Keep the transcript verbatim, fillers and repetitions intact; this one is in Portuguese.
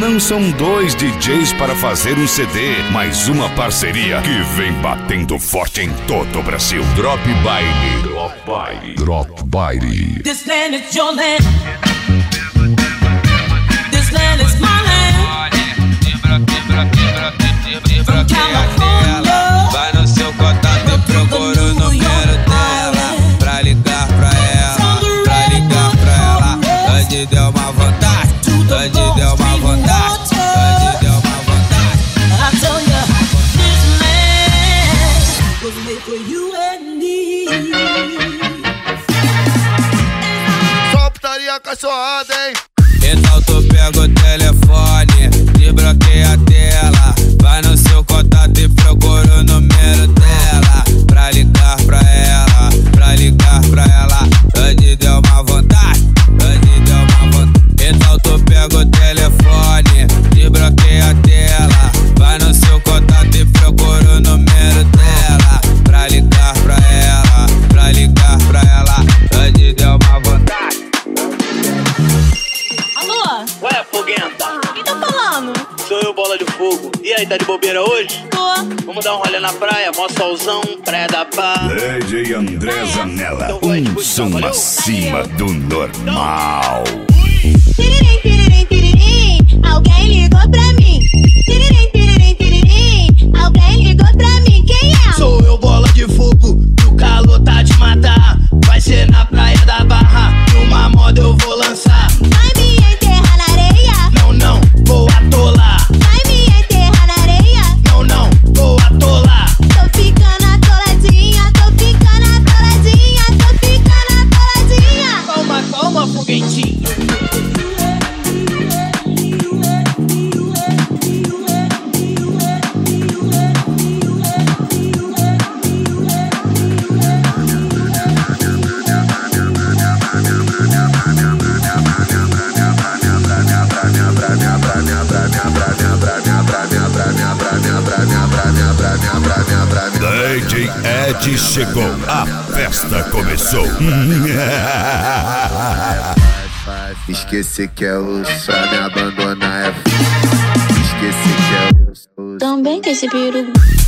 Não são dois D Js para fazer um C D, mas uma parceria que vem batendo forte em todo o Brasil. Drop Baile. Drop Baile. Drop Baile. This land is your land. This land is my land. From California. Vai no seu contato e procura o número dela. Pra ligar pra ela, pra ligar pra ela. Hoje deu uma vontade, hoje deu uma vontade, hoje deu uma vontade. I tell ya, this land was made for you and me. Só putaria cachorrada, hein? Então tu pega o telefone, desbloqueia a tela. Vai no seu contato e procura o número dela. Pra ligar pra ela, pra ligar pra ela. Hoje deu uma vontade, hoje deu uma vontade. Então tu pega o telefone, desbloqueia a tela. Vai no seu contato e procura o número dela. Pra ligar pra ela, pra ligar pra ela. Hoje deu uma vontade. Alô? Ué, foguenta, Quem tá falando? sou eu, Bola de Fogo. E aí, tá de bobeira hoje? Tô. Vamos dar um rolê na praia, mó solzão, praia da pá. D J André Zanella, Então vai, um depois, som valeu. acima do normal. Tiririm, tiririm, tiririm, alguém ligou pra mim. Tiririm, tiririm, tiririm, alguém ligou pra mim. Quem é? Sou eu, Bola de Fogo, o calor tá de matar. Vai ser na praia da Barra, numa moda eu vou lançar. Vai me enterrar na areia? Não, não, vou atolar. Vai me enterrar na areia? Não, não, vou atolar. Tô ficando atoladinha, tô ficando atoladinha, tô ficando atoladinha. Calma, calma, foguetinho. D J Ed chegou, a festa começou. Esqueci que é osso, pra me abandonar é f... Esqueci que é osso. Também que esse peru.